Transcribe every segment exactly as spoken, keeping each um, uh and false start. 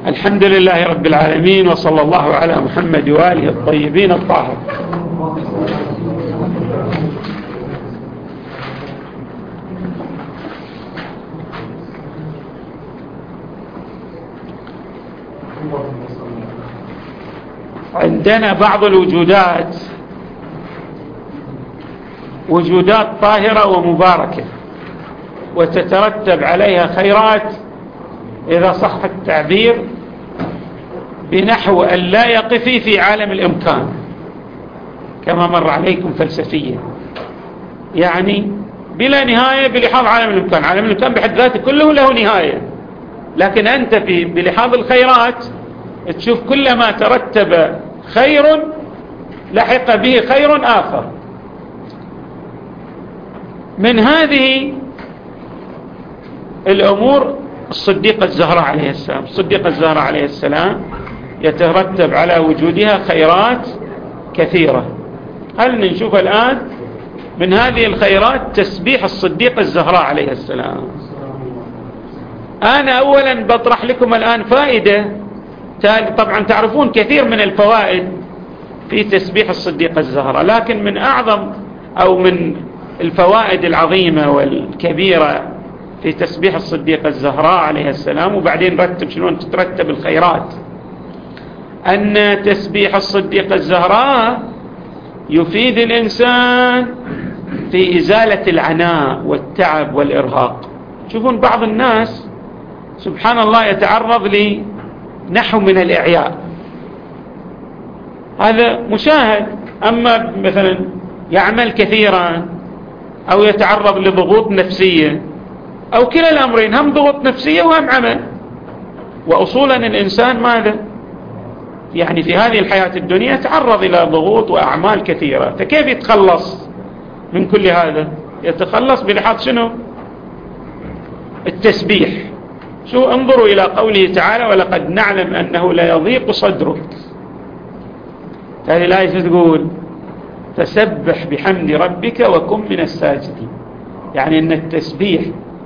الحمد لله رب العالمين، وصلى الله على محمد وآله الطيبين الطاهر. عندنا بعض الوجودات وجودات طاهرة ومباركة، وتترتب عليها خيرات إذا صح التعبير بنحو أن لا يقفي في عالم الإمكان كما مر عليكم فلسفيا، يعني بلا نهاية بلحاظ عالم الإمكان. عالم الإمكان بحد ذاته كله له نهاية، لكن أنت في بلحاظ الخيرات تشوف كلما ترتب خير لحق به خير آخر. من هذه الأمور الصديقة الزهراء عليه السلام. الصديقة الزهراء عليه السلام يترتب على وجودها خيرات كثيرة. هل نشوف الآن من هذه الخيرات تسبيح الصديقة الزهراء عليه السلام. أنا أولا بطرح لكم الآن فائدة، طبعا تعرفون كثير من الفوائد في تسبيح الصديقة الزهراء، لكن من أعظم أو من الفوائد العظيمة والكبيرة في تسبيح الصديقة الزهراء عليه السلام، وبعدين رتب شلون تترتب الخيرات، أن تسبيح الصديقة الزهراء يفيد الإنسان في إزالة العناء والتعب والإرهاق. شوفون بعض الناس سبحان الله يتعرض لنحو من الإعياء، هذا مشاهد، أما مثلا يعمل كثيرا أو يتعرض لضغوط نفسية أو كلا الأمرين، هم ضغوط نفسية وهم عمل. وأصولا الإنسان ماذا؟ يعني في هذه الحياة الدنيا تعرض إلى ضغوط وأعمال كثيرة، فكيف يتخلص من كل هذا؟ يتخلص بلحاظ شنو؟ التسبيح. شو انظروا إلى قوله تعالى: ولقد نعلم أنه لا يضيق صدرك. هذه الآية تقول: فسبح بحمد ربك وكن من الساجدين. يعني أن التسبيح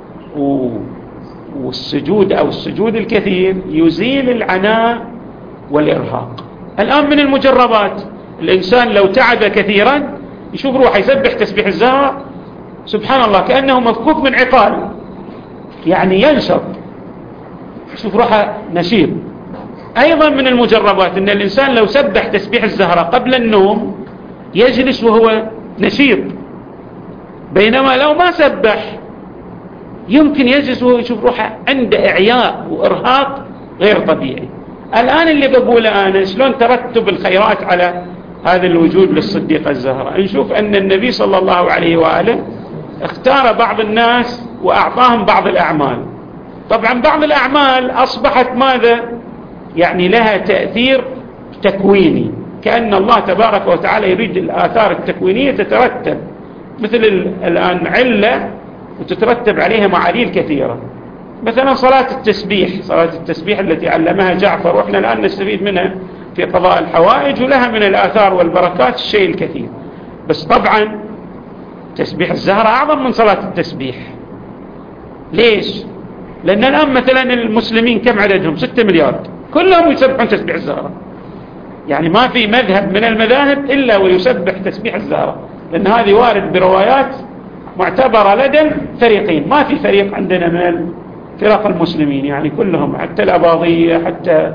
والسجود أو السجود الكثير يزيل العناء والإرهاق. الآن من المجربات الإنسان لو تعب كثيرا يشوف روحه يسبح تسبيح الزهراء، سبحان الله كأنه مفكوك من عقال، يعني ينشط، يشوف روحه نشيط. أيضا من المجربات أن الإنسان لو سبح تسبيح الزهراء قبل النوم يجلس وهو نشيط، بينما لو ما سبح يمكن يجلس وهو يشوف روحه عنده إعياء وإرهاق غير طبيعي. الآن اللي بقوله أنا شلون ترتب الخيرات على هذا الوجود للصديقة الزهراء. نشوف أن النبي صلى الله عليه وآله اختار بعض الناس وأعطاهم بعض الأعمال. طبعا بعض الأعمال أصبحت ماذا؟ يعني لها تأثير تكويني، كأن الله تبارك وتعالى يريد الآثار التكوينية تترتب، مثل الآن علة وتترتب عليها معاليل كثيرة. مثلا صلاة التسبيح، صلاة التسبيح التي علمها جعفر وإحنا الآن نستفيد منها في قضاء الحوائج، ولها من الآثار والبركات الشيء الكثير. بس طبعا تسبيح الزهراء أعظم من صلاة التسبيح. ليش؟ لأن الآن مثلا المسلمين كم عددهم؟ ستة مليار، كلهم يسبحون تسبيح الزهراء. يعني ما في مذهب من المذاهب إلا ويسبح تسبيح الزهراء، لأن هذه وارد بروايات معتبرة لدى فريقين. ما في فريق عندنا من فرق المسلمين، يعني كلهم حتى الأباضية حتى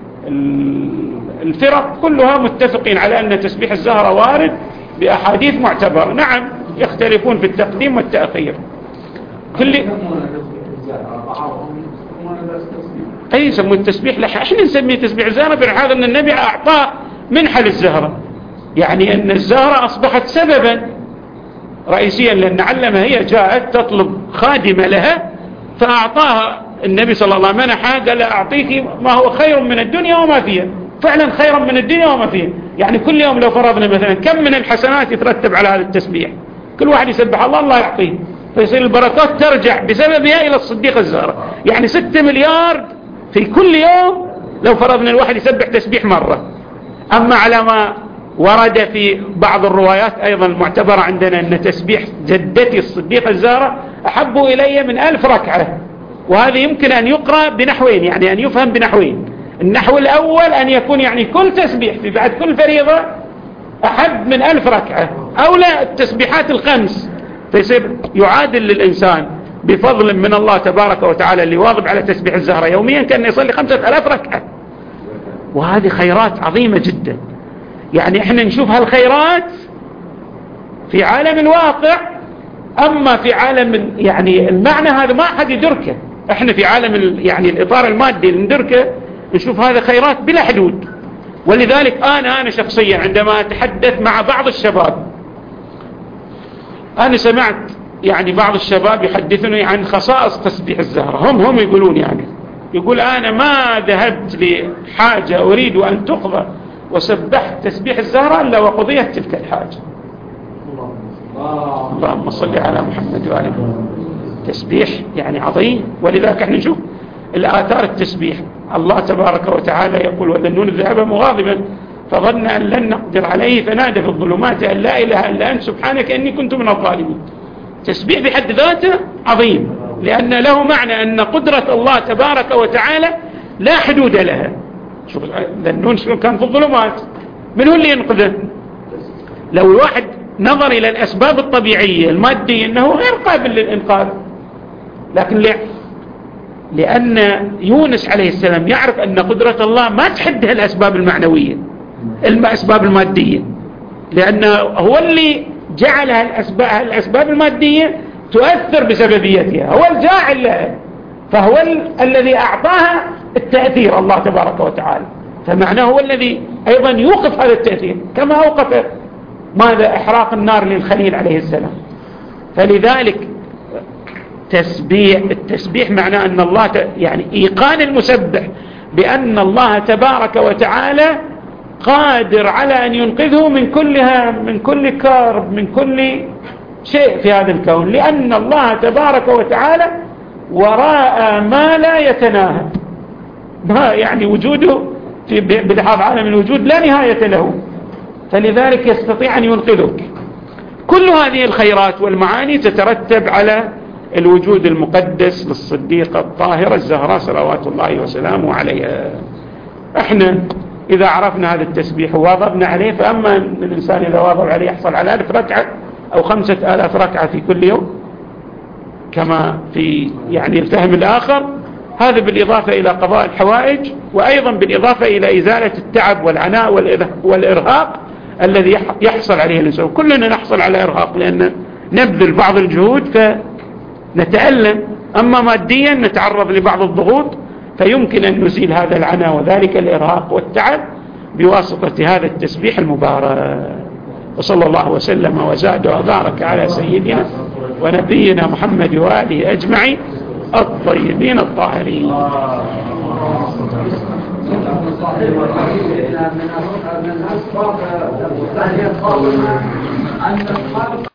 الفرق كلها متفقين على أن تسبيح الزهراء وارد بأحاديث معتبرة. نعم يختلفون في التقديم والتأخير. كل أي يسمون التسبيح لح احنا نسميه تسبيح الزهراء بحيث أن النبي أعطاه منحة للزهراء، يعني أن الزهراء أصبحت سببا رئيسيا، لأن علمها، هي جاءت تطلب خادمة لها فأعطاها النبي صلى الله عليه وسلم منحة، قال أعطيك ما هو خير من الدنيا وما فيها. فعلا خيرا من الدنيا وما فيها. يعني كل يوم لو فرضنا مثلا كم من الحسنات يترتب على هذا التسبيح، كل واحد يسبح الله الله يعطيه، فيصير البركات ترجع بسببها إلى الصديقة الزهراء. يعني ستة مليار في كل يوم لو فرضنا الواحد يسبح تسبيح مرة. أما على ما ورد في بعض الروايات أيضا المعتبرة عندنا أن تسبيح جدتي الصديقة الزهراء أحب إلي من ألف ركعة، وهذا يمكن أن يقرأ بنحوين، يعني أن يفهم بنحوين. النحو الأول أن يكون يعني كل تسبيح في بعد كل فريضة أحد من ألف ركعة، أو لا التسبيحات الخمس، فيصير يعادل للإنسان بفضل من الله تبارك وتعالى اللي واظب على تسبيح الزهرة يوميا كان يصلي خمسة ألاف ركعة. وهذه خيرات عظيمة جدا. يعني احنا نشوف هالخيرات في عالم الواقع، أما في عالم يعني المعنى هذا ما أحد يدركه. احنا في عالم يعني الإطار المادي اللي ندركه نشوف هذا خيرات بلا حدود. ولذلك أنا أنا شخصيا عندما أتحدث مع بعض الشباب، أنا سمعت يعني بعض الشباب يحدثوني عن خصائص تسبيح الزهرة. هم هم يقولون يعني يقول أنا ما ذهبت لحاجة أريد أن تقضى وسبحت تسبيح الزهرة إلا وقضيت تلك الحاجة. اللهم صل على محمد وآله. تسبيح يعني عظيم. ولذلك احنا نشوف الآثار التسبيح، الله تبارك وتعالى يقول وذا النون ذهب مغاضبا فظن أن لن نقدر عليه فنادى في الظلمات أن لا إله إلا أنت سبحانك إني كنت من الظالمين. تسبيح بحد ذاته عظيم، لأن له معنى أن قدرة الله تبارك وتعالى لا حدود لها. شوف ذا النون كان في الظلمات، من هو اللي ينقذه؟ لو الواحد نظر إلى الأسباب الطبيعية المادية أنه غير قابل للإنقاذ، لكن لا، لأن يونس عليه السلام يعرف أن قدرة الله ما تحدها الأسباب المعنوية الأسباب المادية، لأنه هو اللي جعلها الأسباب, الأسباب المادية تؤثر بسببيتها، هو الجاعل لها، فهو ال... الذي أعطاها التأثير الله تبارك وتعالى، فمعناه هو الذي أيضا يوقف هذا التأثير كما أوقف ماذا إحراق النار للخليل عليه السلام. فلذلك تسبيح التسبيح معناه أن الله ت... يعني إيقان المسبح بأن الله تبارك وتعالى قادر على أن ينقذه من كلها من كل كرب من كل شيء في هذا الكون، لأن الله تبارك وتعالى وراء ما لا يتناهى، ما يعني وجوده في بلحاظ عالم الوجود لا نهاية له، فلذلك يستطيع أن ينقذك. كل هذه الخيرات والمعاني تترتب على الوجود المقدس للصديقة الطاهرة الزهراء صلوات الله وسلامه عليها. احنا إذا عرفنا هذا التسبيح وواظبنا عليه، فأما الإنسان إذا واظب عليه يحصل على ألف ركعة أو خمسة آلاف ركعة في كل يوم كما في يعني الفهم الآخر، هذا بالإضافة إلى قضاء الحوائج، وأيضا بالإضافة إلى إزالة التعب والعناء والإرهاق الذي يحصل عليه الإنسان. كلنا نحصل على إرهاق لأن نبذل بعض الجهود فنتألم، أما ماديا نتعرض لبعض الضغوط، فيمكن أن نزيل هذا العناء وذلك الإرهاق والتعب بواسطة هذا التسبيح المبارك. وصلى الله وسلم وزاد وبارك على سيدنا ونبينا محمد وآله أجمعين الطيبين الطاهرين. من